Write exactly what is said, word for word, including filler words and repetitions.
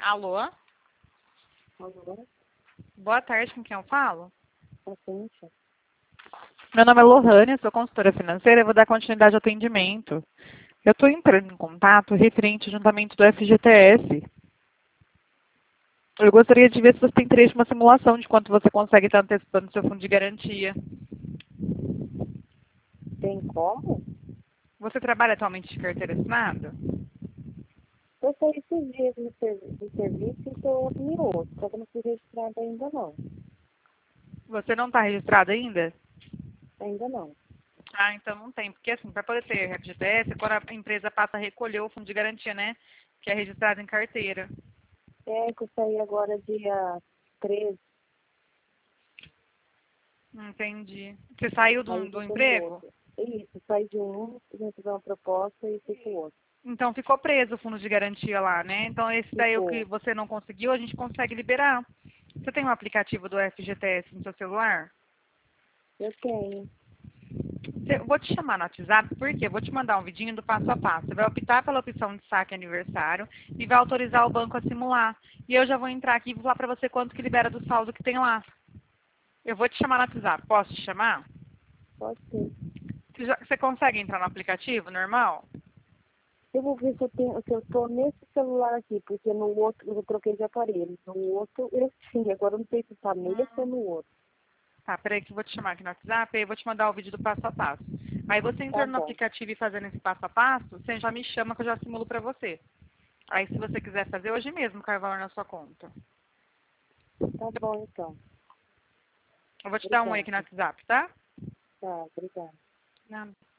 Alô? Alô? Boa tarde, com quem eu falo? Patrícia? Meu nome é Lohane, sou consultora financeira e vou dar continuidade ao atendimento. Eu estou entrando em contato referente ao juntamento do F G T S. Eu gostaria de ver se você tem interesse em uma simulação de quanto você consegue estar antecipando seu fundo de garantia. Tem como? Você trabalha atualmente de carteira assinada? Eu saí esses dias do, ser, do serviço e estou em outro, só que eu não fui registrada ainda não. Você não está registrado ainda? Ainda não. Ah, então não tem. Porque assim, para poder ter F G T S, quando a empresa passa a recolher o fundo de garantia, né? Que é registrado em carteira. É que eu saí agora dia treze, Entendi. Você saiu aí do, eu do estou em emprego? outro. É isso, saí de um, recebi uma proposta e fui pro outro. Então ficou preso o fundo de garantia lá, né? Então esse daí o que Ficou. você não conseguiu, a gente consegue liberar. Você tem um aplicativo do F G T S no seu celular? Eu tenho. Você- eu vou te chamar no WhatsApp, porque eu vou te mandar um vidinho do passo a passo. Você vai optar pela opção de saque aniversário e vai autorizar o banco a simular. E eu já vou entrar aqui e vou falar pra você quanto que libera do saldo que tem lá. Eu vou te chamar no WhatsApp. Posso te chamar? Pode ser. Você, já- você consegue entrar no aplicativo normal? Eu vou ver se eu tenho, se eu tô nesse celular aqui, porque no outro eu troquei de aparelho. No outro eu sim, agora eu não sei se tá nesse ou no outro. Tá, peraí que eu vou te chamar aqui no WhatsApp e eu vou te mandar o vídeo do passo a passo. Aí você Tá entrando no bom. aplicativo e fazendo esse passo a passo, você já me chama que eu já simulo pra você. Aí se você quiser fazer hoje mesmo, cai o valor na sua conta. Tá bom então. Eu vou te dar um oi aqui no Obrigada. WhatsApp, tá? Tá, obrigada. Nada.